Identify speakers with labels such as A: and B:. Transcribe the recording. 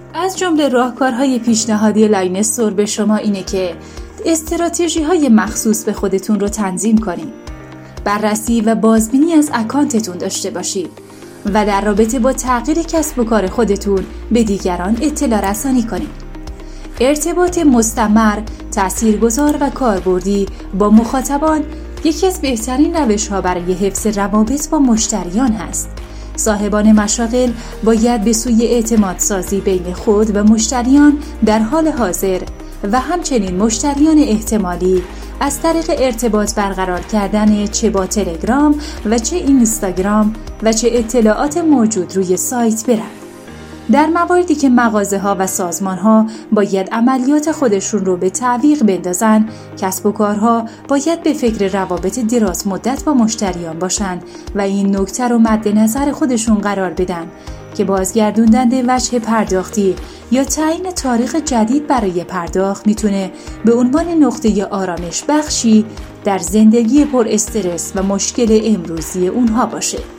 A: از جمله راهکارهای پیشنهادی لاینستور به شما اینه که استراتژی‌های مخصوص به خودتون رو تنظیم کنید. بررسی و بازبینی از اکانتتون داشته باشید و در رابطه با تغییر کسب و کار خودتون به دیگران اطلاع رسانی کنید. ارتباط مستمر، تاثیرگذار و کاربردی با مخاطبان یکی از بهترین روش‌ها برای حفظ روابط با مشتریان هست. صاحبان مشاغل باید به سوی اعتماد سازی بین خود و مشتریان در حال حاضر و همچنین مشتریان احتمالی از طریق ارتباط برقرار کردن چه با تلگرام و چه اینستاگرام و چه اطلاعات موجود روی سایت برند. در مواردی که مغازه‌ها و سازمان‌ها باید عملیات خودشون رو به تعویق بندازن، کسب و کارها باید به فکر روابط دراز مدت با مشتریان باشن و این نکته رو مد نظر خودشون قرار بدن که بازگردوندن وجه پرداختی یا تعیین تاریخ جدید برای پرداخت میتونه به عنوان نقطه آرامش بخشی در زندگی پر استرس و مشکل امروزی اونها باشه.